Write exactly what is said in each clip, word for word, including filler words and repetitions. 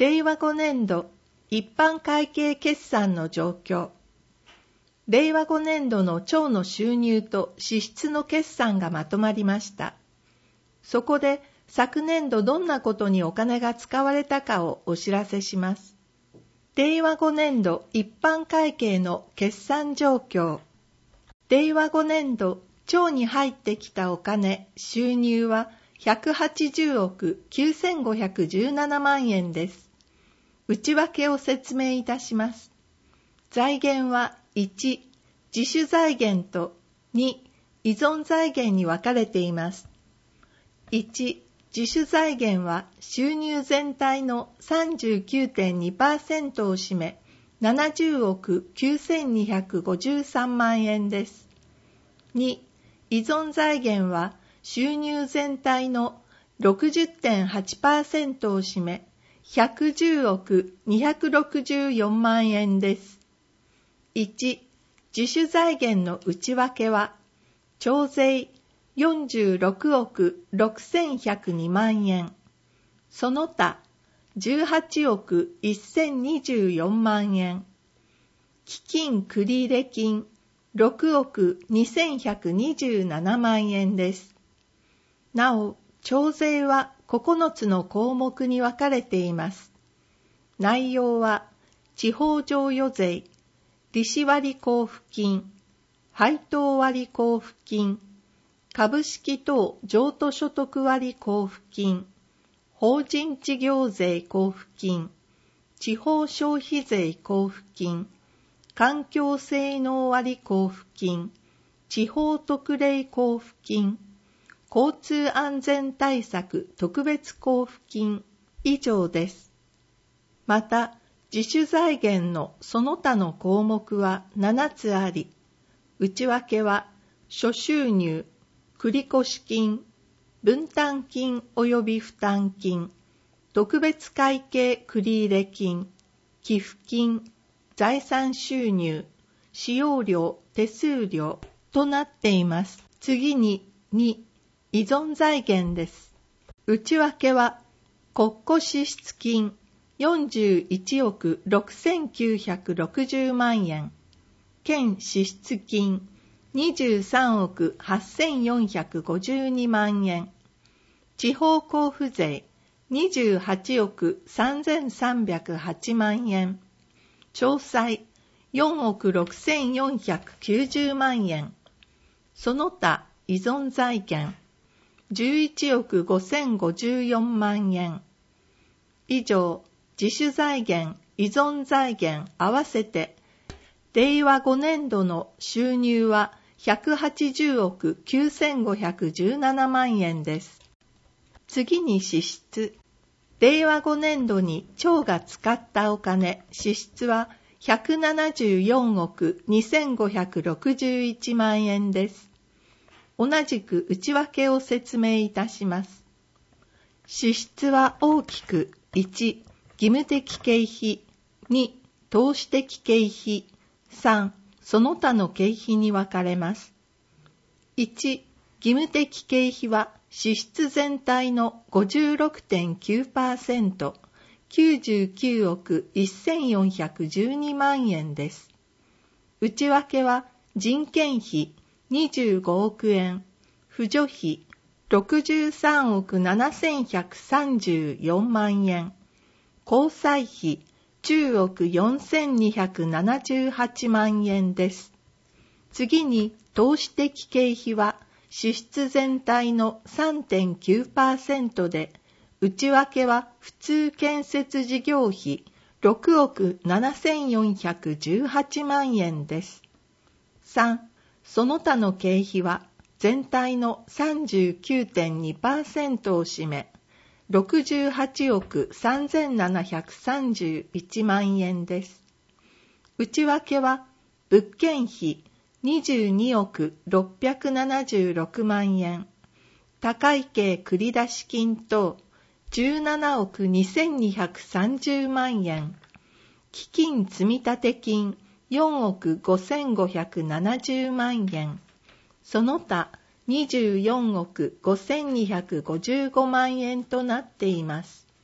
れいわごねんど一般会計決算の状況。れいわごねんどの庁の収入と支出の決算がまとまりました。そこで昨年度どんなことにお金が使われたかをお知らせします。れいわごねんど一般会計の決算状況。れいわごねんど庁に入ってきたお金、収入はひゃくはちじゅうおくきゅうせんごひゃくじゅうななまんえんです。内訳を説明いたします。財源はいち、自主財源とに、依存財源に分かれています。いち、自主財源は収入全体の さんじゅうきゅうてんにパーセント を占め、ななじゅうおくきゅうせんにひゃくごじゅうさんまんえんです。に、依存財源は収入全体の ろくじゅってんはちパーセント を占め、ひゃくじゅうおくにひゃくろくじゅうよんまんえんです。いち、自主財源の内訳は、徴税よんじゅうろくおくろくせんひゃくにまんえん、その他じゅうはちおくせんにじゅうよんまんえん、基金繰入金ろくおくにせんひゃくにじゅうななまんえんです。なお、徴税はここのつの項目に分かれています。内容は、地方譲与税、利子割交付金、配当割交付金、株式等譲渡所得割交付金、法人事業税交付金、地方消費税交付金、環境性能割交付金、地方特例交付金、交通安全対策特別交付金以上です。また、自主財源のその他の項目はななつあり、内訳は諸収入、繰越金、分担金及び負担金、特別会計繰入金、寄付金、財産収入、使用料、手数料となっています。次にに、依存財源です。内訳は国庫支出金よんじゅういちおくろくせんきゅうひゃくろくじゅうまんえん、県支出金にじゅうさんおくはっせんよんひゃくごじゅうにまんえん、地方交付税にじゅうはちおくさんぜんさんびゃくはちまんえん、徴歳よんおくろくせんよんひゃくきゅうじゅうまんえん、その他依存財源じゅういちおくごせんごじゅうよんまんえん。以上、自主財源、依存財源合わせて、れいわごねんどの収入はひゃくはちじゅうおくきゅうせんごひゃくじゅうななまんえんです。次に支出。れいわごねんどに庁が使ったお金、支出はひゃくななじゅうよんおくにせんごひゃくろくじゅういちまんえんです。同じく内訳を説明いたします。支出は大きくいち、義務的経費、に、投資的経費、さん、その他の経費に分かれます。いち、義務的経費は支出全体の ごじゅうろくてんきゅうパーセント、きゅうじゅうきゅうおくせんよんひゃくじゅうにまんえんです。内訳は人件費にじゅうごおくえん、扶助費ろくじゅうさんおくななせんひゃくさんじゅうよんまんえん、交際費じゅうおくよんせんにひゃくななじゅうはちまんえんです。次に投資的経費は支出全体の さんてんきゅうパーセント で、内訳は普通建設事業費ろくおくななせんよんひゃくじゅうはちまんえんです。さん、その他の経費は全体の さんじゅうきゅうてんにパーセント を占め、ろくじゅうはちおくさんぜんななひゃくさんじゅういちまんえんです。内訳は物件費にじゅうにおくろっぴゃくななじゅうろくまんえん、他会計繰出金等じゅうななおくにせんにひゃくさんじゅうまんえん、基金積立金よんおくごせんごひゃくななじゅうまんえん、その他にじゅうよんおくごせんにひゃくごじゅうごまんえんとなっています。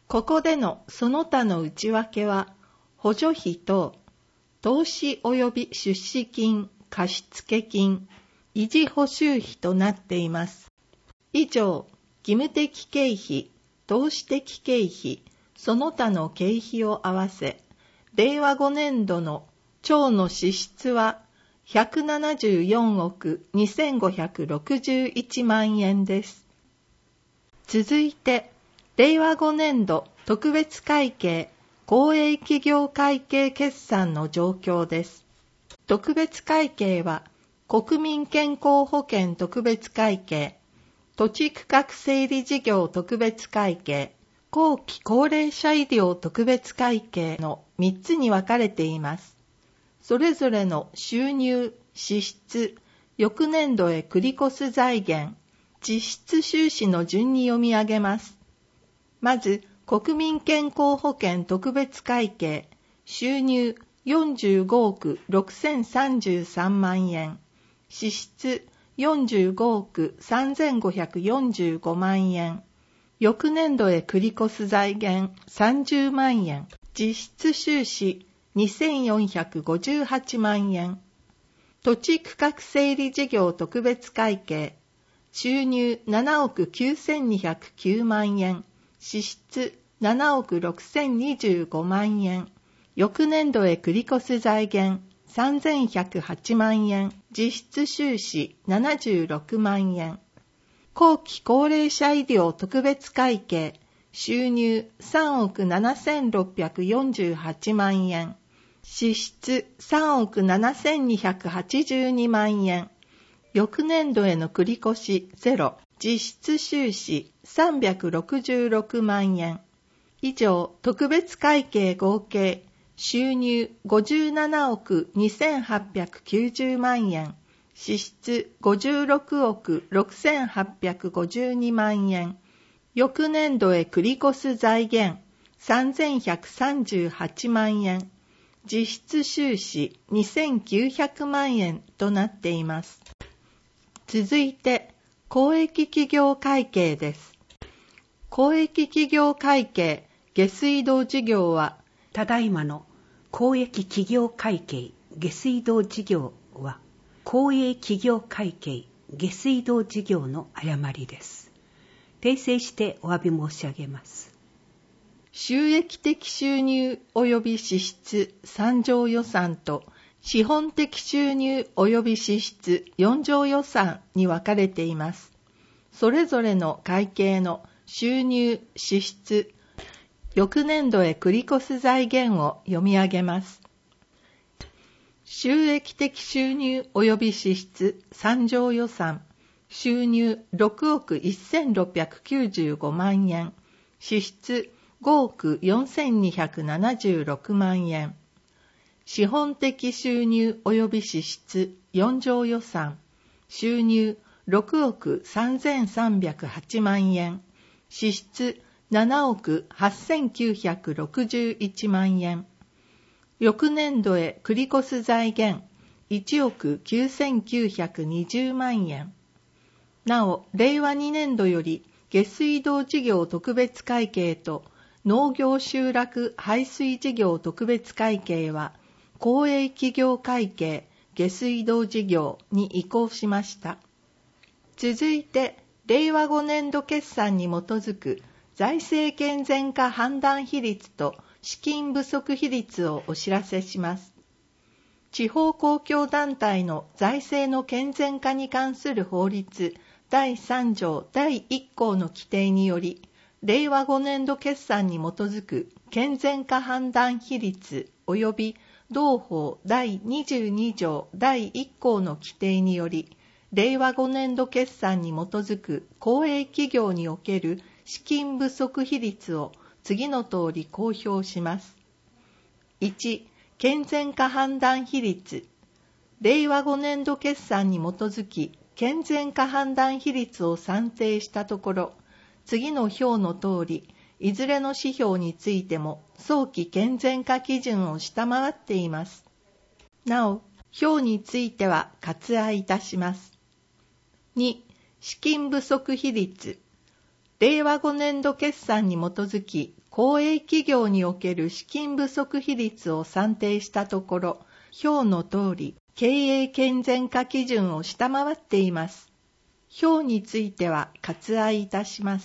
ここでのその他の内訳は、補助費等、投資及び出資金、貸付金、維持補修費となっています。以上、義務的経費、投資的経費、その他の経費を合わせ、れいわごねんどの庁の支出はひゃくななじゅうよんおくにせんごひゃくろくじゅういちまんえんです。続いて、れいわごねんど特別会計公営企業会計決算の状況です。特別会計は、国民健康保険特別会計、土地区画整理事業特別会計、後期高齢者医療特別会計のみっつに分かれています。それぞれの収入、支出、翌年度へ繰り越す財源、実質収支の順に読み上げます。まず、国民健康保険特別会計、収入よんじゅうごおくろくせんさんじゅうさんまんえん、支出よんじゅうごおくさんぜんごひゃくよんじゅうごまんえん、翌年度へ繰り越す財源さんじゅうまんえん、実質収支にせんよんひゃくごじゅうはちまんえん、土地区画整理事業特別会計、収入ななおくきゅうせんにひゃくきゅうまんえん、支出ななおくろくせんにじゅうごまんえん、翌年度へ繰り越す財源さんぜんひゃくはちまんえん、実質収支ななじゅうろくまんえん、後期高齢者医療特別会計、収入さんおくななせんろっぴゃくよんじゅうはちまんえん、支出さんおくななせんにひゃくはちじゅうにまんえん、翌年度への繰り越しゼロ、実質収支さんびゃくろくじゅうろくまんえん。以上、特別会計合計、収入ごじゅうななおくにせんはっぴゃくきゅうじゅうまんえん、支出ごじゅうろくおくろくせんはっぴゃくごじゅうにまんえん、翌年度へ繰り越す財源さんぜんひゃくさんじゅうはちまんえん、実質収支にせんきゅうひゃくまんえんとなっています。続いて、公益企業会計です。公益企業会計下水道事業は、 ただいまの公益企業会計下水道事業は、公営企業会計下水道事業の誤りです。訂正してお詫び申し上げます。 収益的収入及び支出さん条予算と資本的収入及び支出よん条予算に分かれています。それぞれの会計の収入、支出、翌年度へ繰り越す財源を読み上げます。収益的収入及び支出さん条予算、収入ろくおくせんろっぴゃくきゅうじゅうごまんえん、支出ごおくよんせんにひゃくななじゅうろくまんえん、資本的収入及び支出よん条予算、収入ろくおくさんぜんさんびゃくはちまんえん、支出ななおくはっせんきゅうひゃくろくじゅういちまんえん、翌年度へ繰り越す財源いちおくきゅうせんきゅうひゃくにじゅうまんえん。なお、れいわにねんどより下水道事業特別会計と農業集落排水事業特別会計は公営企業会計下水道事業に移行しました。続いて、れいわごねんど決算に基づく財政健全化判断比率と資金不足比率をお知らせします。地方公共団体の財政の健全化に関する法律だいさん条だいいっ項の規定により、れいわごねんど決算に基づく健全化判断比率及び同法だいにじゅうに条だいいっ項の規定により、れいわごねんど決算に基づく公営企業における資金不足比率を次の通り公表します。いち、健全化判断比率。れいわごねんど決算に基づき健全化判断比率を算定したところ、次の表の通り、いずれの指標についても早期健全化基準を下回っています。なお、表については割愛いたします。に、資金不足比率。れいわごねんど決算に基づき公営企業における資金不足比率を算定したところ、表の通り、経営健全化基準を下回っています。表については割愛いたします。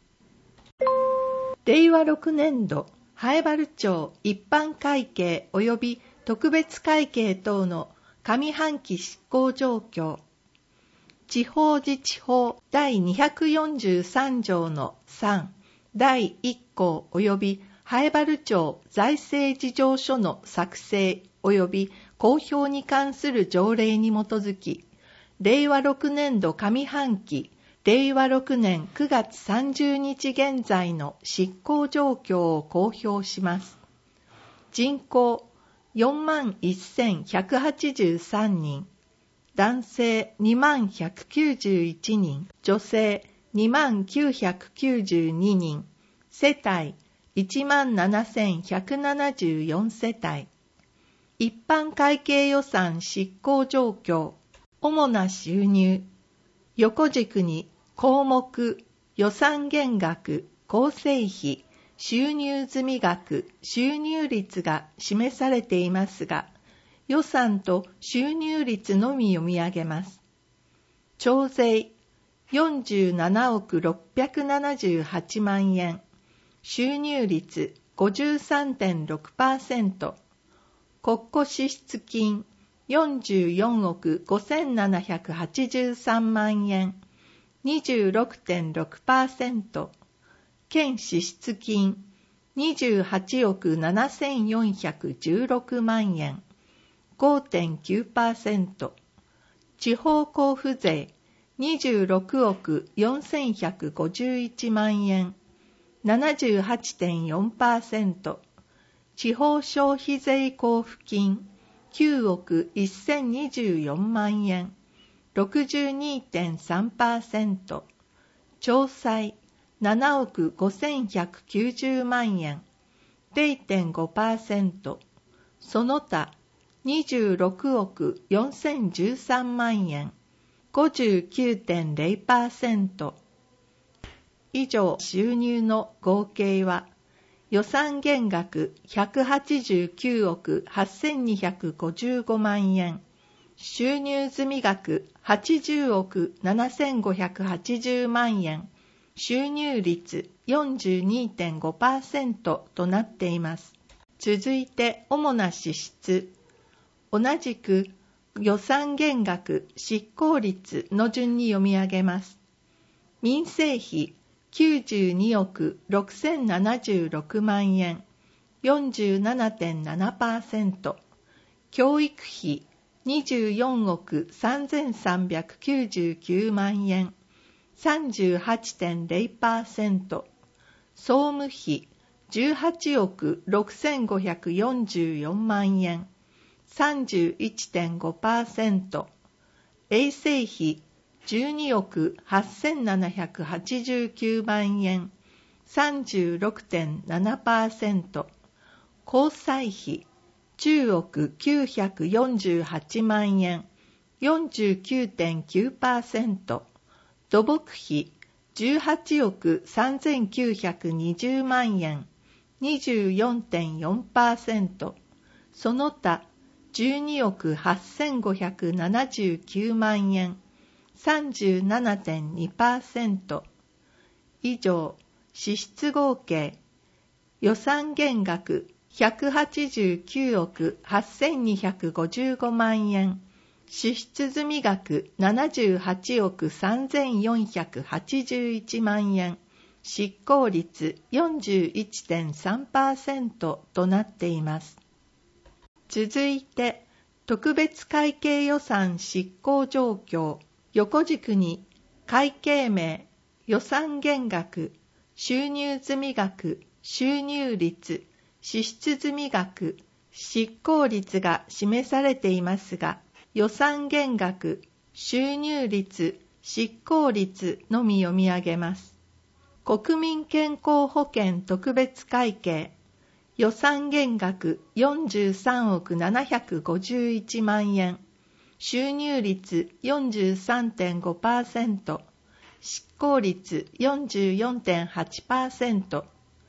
れいわろくねんど、南風原町一般会計及び特別会計等の上半期執行状況。地方自治法だいにひゃくよんじゅうさんじょうのさんだいいっこう及び南風原町財政事情書の作成及び公表に関する条例に基づき、れいわろくねんど上半期、れいわろくねんくがつさんじゅうにち現在の執行状況を公表します。人口よんまんせんひゃくはちじゅうさんにん、男性にまんひゃくきゅうじゅういちにん、女性にまんきゅうひゃくきゅうじゅうににん、世帯いちまんななせんひゃくななじゅうよん世帯。一般会計予算執行状況。主な収入。横軸に項目、予算減額、構成費、収入済額、収入率が示されていますが、予算と収入率のみ読み上げます。徴税よんじゅうななおくろっぴゃくななじゅうはちまんえん、収入率 ごじゅうさんてんろくパーセント、国庫支出金よんじゅうよんおくごせんななひゃくはちじゅうさんまんえん、にじゅうろくてんろくパーセント、県支出金にじゅうはちおくななせんよんひゃくじゅうろくまんえん、ごてんきゅうパーセント、地方交付税にじゅうろくおくよんせんひゃくごじゅういちまんえん、ななじゅうはちてんよんパーセント、地方消費税交付金きゅうおくせんにじゅうよんまんえん、ろくじゅうにてんさんパーセント、徴歳ななおくごせんひゃくきゅうじゅうまんえん、れいてんごパーセント、その他にじゅうろくおくよんせんじゅうさんまんえん、ごじゅうきゅうてんれいパーセント。以上収入の合計は、予算減額ひゃくはちじゅうきゅうおくはっせんにひゃくごじゅうごまんえん、収入済額はちじゅうおくななせんごひゃくはちじゅうまんえん、収入率 よんじゅうにてんごパーセント となっています。続いて主な支出。同じく予算減額執行率の順に読み上げます。民生費きゅうじゅうにおくろくせんななじゅうろくまんえん、よんじゅうななてんななパーセント、教育費にじゅうよんおくさんぜんさんびゃくきゅうじゅうきゅうまんえん、さんじゅうはちてんれいパーセント、総務費じゅうはちおくろくせんごひゃくよんじゅうよんまんえん、さんじゅういってんごパーセント、衛生費じゅうにおくはっせんななひゃくはちじゅうきゅうまんえん、さんじゅうろくてんななパーセント、交際費じゅうおくきゅうひゃくよんじゅうはちまんえん、よんじゅうきゅうてんきゅうパーセント、土木費じゅうはちおくさんぜんきゅうひゃくにじゅうまんえん、にじゅうよんてんよんパーセント、その他じゅうにおくはっせんごひゃくななじゅうきゅうまんえん、さんじゅうななてんにパーセント。以上、支出合計、予算減額ひゃくはちじゅうきゅうおくはっせんにひゃくごじゅうごまんえん、支出済額ななじゅうはちおくさんぜんよんひゃくはちじゅういちまんえん、執行率 よんじゅういってんさんパーセント となっています。続いて、特別会計予算執行状況。横軸に会計名、予算減額、収入済額、収入率、支出済額、執行率が示されていますが、予算減額、収入率、執行率のみ読み上げます。国民健康保険特別会計、予算減額よんじゅうさんおくななひゃくごじゅういちまんえん、収入率 よんじゅうさんてんごパーセント、執行率 よんじゅうよんてんはちパーセント、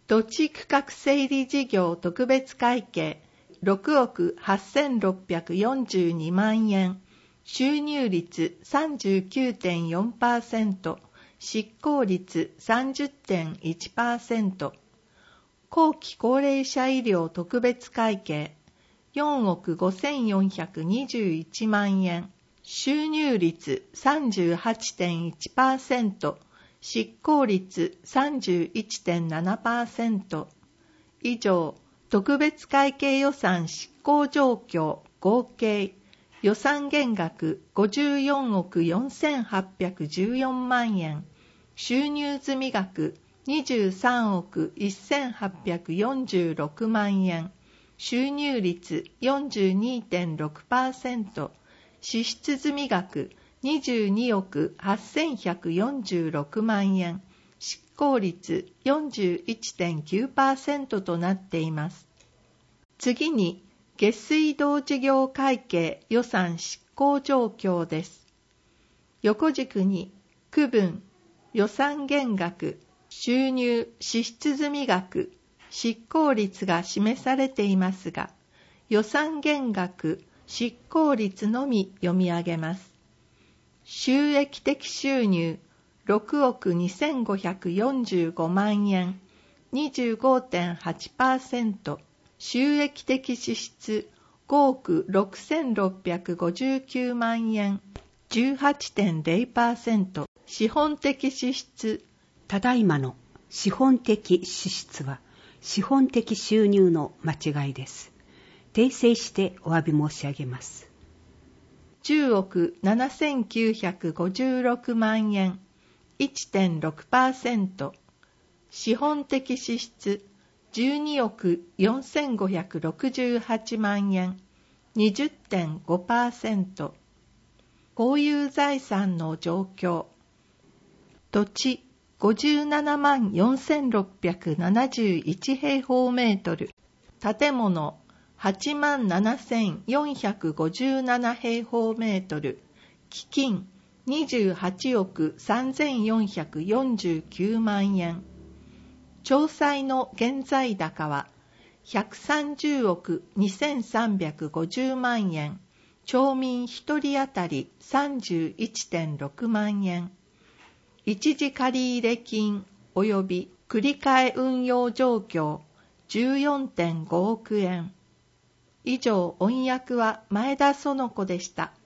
土地区画整理事業特別会計ろくおくはっせんろっぴゃくよんじゅうにまんえん、収入率 さんじゅうきゅうてんよんパーセント、執行率 さんじゅってんいちパーセント、後期高齢者医療特別会計よんおくごせんよんひゃくにじゅういちまんえん、収入率 さんじゅうはちてんいちパーセント、執行率 さんじゅういちてんななパーセント。以上、特別会計予算執行状況合計予算減額ごじゅうよんおくよんせんはっぴゃくじゅうよんまんえん、収入済み額にじゅうさんおくせんはっぴゃくよんじゅうろくまんえん、収入率 よんじゅうにてんろくパーセント、支出済み額にじゅうにおくはっせんひゃくよんじゅうろくまんえん、執行率 よんじゅういちてんきゅうパーセント となっています。次に、下水道事業会計予算執行状況です。横軸に区分、予算減額、収入、支出済み額、執行率が示されていますが、予算減額、執行率のみ読み上げます。収益的収入ろくおくにせんごひゃくよんじゅうごまんえん、にじゅうごてんはちパーセント、収益的支出ごおくろくせんろっぴゃくごじゅうきゅうまんえん、じゅうはちてんゼロパーセント、資本的支出。 ただいまの資本的支出は資本的収入の間違いです。訂正してお詫び申し上げます。 じゅうおくななせんきゅうひゃくごじゅうろくまんえん、いってんろくパーセント、資本的支出じゅうにおくよんせんごひゃくろくじゅうはちまんえん、にじゅってんごパーセント、公有財産の状況。土地ごじゅうななまんよんせんろっぴゃくななじゅういち平方メートル、建物はちまんななせんよんひゃくごじゅうなな平方メートル、基金にじゅうはちおくさんぜんよんひゃくよんじゅうきゅうまんえん、町債の現在高はひゃくさんじゅうおくにせんさんびゃくごじゅうまんえん、町民ひとり当たり さんじゅういってんろくまんえん、一時借入金及び繰り替え運用状況 じゅうよんてんごおくえん。以上、音訳は前田園子でした。